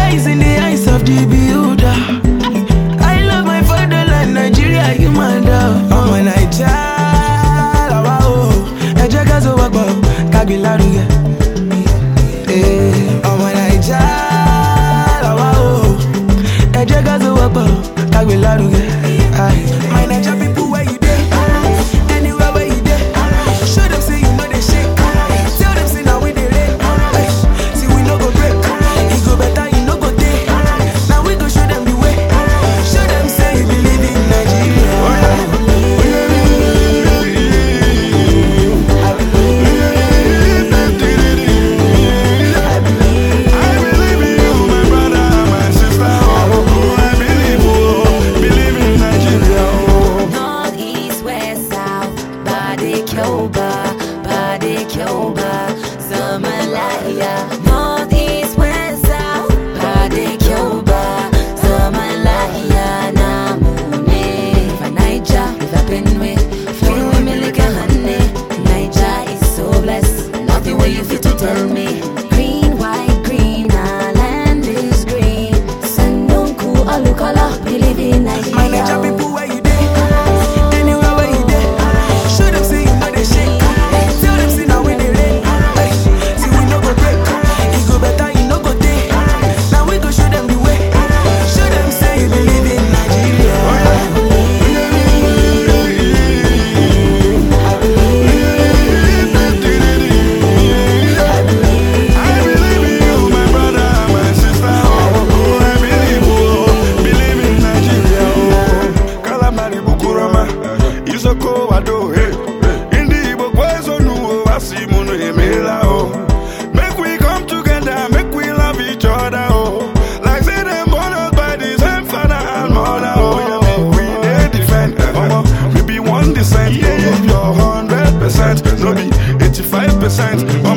eyes in the eyes of the beholder. I love my fatherland, Nigeria, you my dog. I'm a Nigeria, wow. I just got so walk up, Kabilaruga. I'm a Nigeria, wow. I just got so walk up, Kabilaruga. My Nigeria people, where you dey? Anywhere where you dey? Show them say you know they shake. Tell them say now we dey rake. See we no go break. It go better, you no go take. Now we go show them the way. Show them say you believe in Nigeria. I believe in you, my brother, my sister. I believe in Nigeria. North, east, west, south, Bade Kyoba, Somalia. North, east, west, south, Bade Kyoba, Somalia. Namune, for Niger, River Benue, free women like a honey. Niger is so blessed, nothing way you fit to tell me. Green, white, green, our land is green. Sandunku, Alukala, believe in Nigeria. My Nigeria people, where you dey? Anywhere where you dey? Show them say you know they shake. Tell them say now we dey rake. See we no go break. It go better, you no go take. Now we go show them the way. Show them say you believe in Nigeria. I believe in you, my brother, my sister. I believe in Nigeria. Calamari Bukurama, Isoko Wado, hey. Indi Igbo Kwezo Nuo, Asimuno Emela, oh. Make we come together, make we love each other, oh. Like say them born us by the same father and mother, oh. Yeah, we they defend, we be one descent, yeah, you're 100%, no be 85%.